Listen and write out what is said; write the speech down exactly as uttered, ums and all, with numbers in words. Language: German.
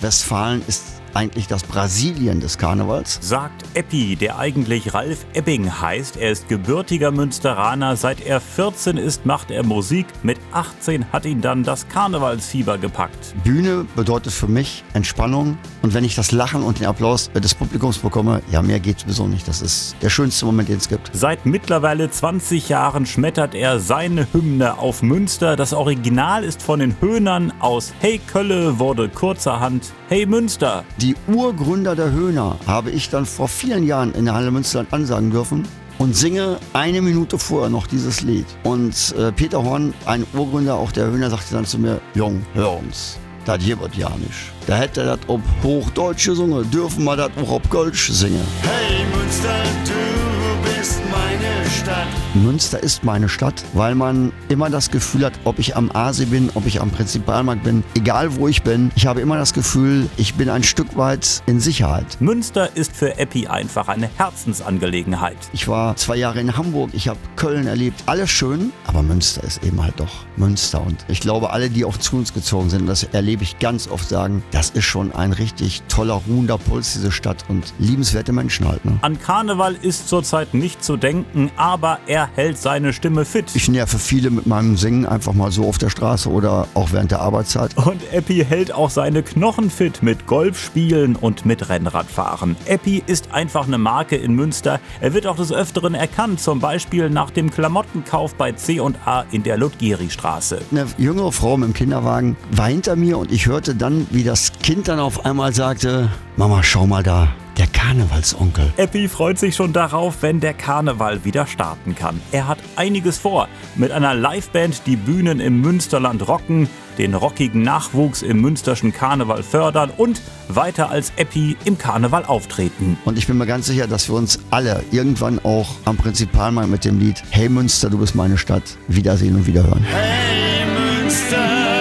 Westfalen ist eigentlich das Brasilien des Karnevals. Sagt Eppi, der eigentlich Ralf Ebbing heißt. Er ist gebürtiger Münsteraner. Seit er vierzehn ist, macht er Musik. Mit achtzehn hat ihn dann das Karnevalsfieber gepackt. Bühne bedeutet für mich Entspannung. Und wenn ich das Lachen und den Applaus des Publikums bekomme, ja, mehr geht sowieso nicht. Das ist der schönste Moment, den es gibt. Seit mittlerweile zwanzig Jahren schmettert er seine Hymne auf Münster. Das Original ist von den Höhnern aus Hey Kölle, wurde kurzerhand Hey Münster. Die Urgründer der Höhner habe ich dann vor vielen Jahren in der Halle Münsterland ansagen dürfen und singe eine Minute vorher noch dieses Lied. Und äh, Peter Horn, ein Urgründer auch der Höhner, sagte dann zu mir, Jung, hör uns, das hier wird ja nicht. Da hätte er das ob Hochdeutsch gesungen, dürfen wir das auch ob Kölsch singen. Hey Münster, du bist meine Stadt. Münster ist meine Stadt, weil man immer das Gefühl hat, ob ich am Aasee bin, ob ich am Prinzipalmarkt bin, egal wo ich bin, ich habe immer das Gefühl, ich bin ein Stück weit in Sicherheit. Münster ist für Eppi einfach eine Herzensangelegenheit. Ich war zwei Jahre in Hamburg, ich habe Köln erlebt, alles schön, aber Münster ist eben halt doch Münster. Und ich glaube, alle, die auch zu uns gezogen sind, das erlebe ich ganz oft, sagen, das ist schon ein richtig toller, ruhender Puls, diese Stadt, und liebenswerte Menschen halt. Ne? An Karneval ist zurzeit nicht zu denken, aber er hält seine Stimme fit. Ich nerve viele mit meinem Singen einfach mal so auf der Straße oder auch während der Arbeitszeit. Und Eppi hält auch seine Knochen fit mit Golfspielen und mit Rennradfahren. Eppi ist einfach eine Marke in Münster. Er wird auch des Öfteren erkannt, zum Beispiel nach dem Klamottenkauf bei C und A in der Ludgeri-Straße. Eine jüngere Frau mit dem Kinderwagen war hinter mir und ich hörte dann, wie das Kind dann auf einmal sagte, Mama, schau mal da. Der Karnevalsonkel. Eppi freut sich schon darauf, wenn der Karneval wieder starten kann. Er hat einiges vor. Mit einer Liveband die Bühnen im Münsterland rocken, den rockigen Nachwuchs im münsterschen Karneval fördern und weiter als Eppi im Karneval auftreten. Und ich bin mir ganz sicher, dass wir uns alle irgendwann auch am Prinzipalmarkt mit dem Lied Hey Münster, du bist meine Stadt wiedersehen und wiederhören. Hey Münster.